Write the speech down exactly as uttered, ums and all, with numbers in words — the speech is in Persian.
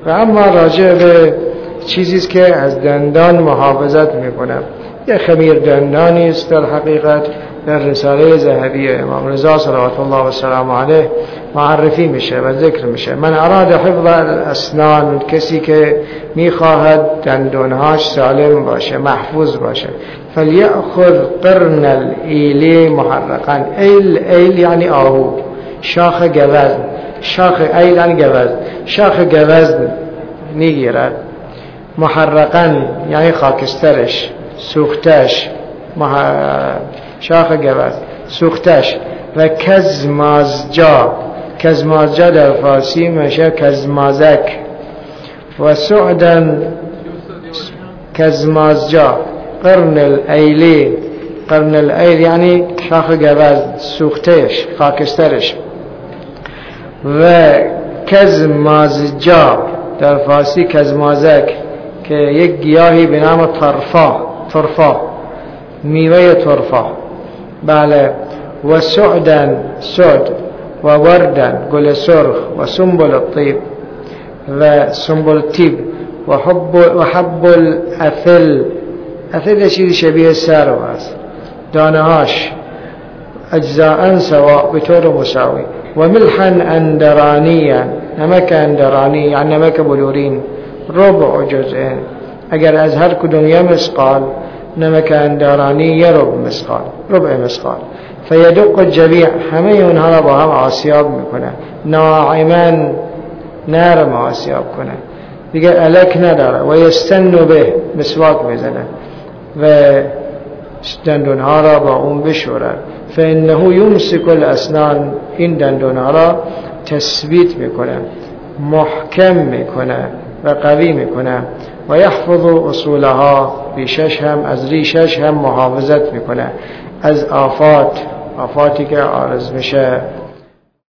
و اما راجع به چیزیست که از دندان محافظت میکنه، یه خمیر دندانی است در حقیقت در رساله ذهبی امام رضا صلوات الله و سلام علیه معرفی میشه و ذکر میشه. من اراد حفظ الاسنان، کسی که میخواهد دندانهاش سالم باشه، محفوظ باشه، فلیأخذ قرن الایل محرقا. ایل ایل یعنی آهو، شاخ گوزن، شاخ ایل یعنی گوزن، شاخ گوزن میگیرد، محرقا یعنی خاکسترش، سوختش، مح... شاخ گوزن سوختش، و کزمازجا، کزمازجا در فارسی میشه کزمازک، و سعدن کزمازجا، قرن الایلی، قرن الایل یعنی شاخ گوزن سوختش، خاکسترش، و کزمازجا در فارسی کزمازک که یک گیاهی به نام طرفا، طرفا میوه طرفا، بله، و سعدن سعد، و وردن گل سرخ، و سنبل الطیب و سنبل الطیب، و حب و حب الاثل، اثل چیزی شبیه سرو است، دانه هاش اجزاء سواء به طور مساوی، و ملحا اندرانیا، نمک اندرانی یعنی نمک بلورین، ربع جزء، اگر از هر کدوم یه مسقال، نمک اندرانی یه ربع مسقال، ربع مسقال، فیدق الجبیع، همه اونها را با هم آسیاب میکنه، ناعما نرم آسیاب کنه، دیگه الک نداره، و یستنو به، مسواک میزنه و دندونها را با اون بشورد، فانه یمسک الاسنان، این دندونها را تثبیت میکنه، محکم میکنه و قوی میکنه، و یحفظ اصولها، ریشش هم از ریشش هم محافظت میکنه از آفات، آفاتی که عارض میشه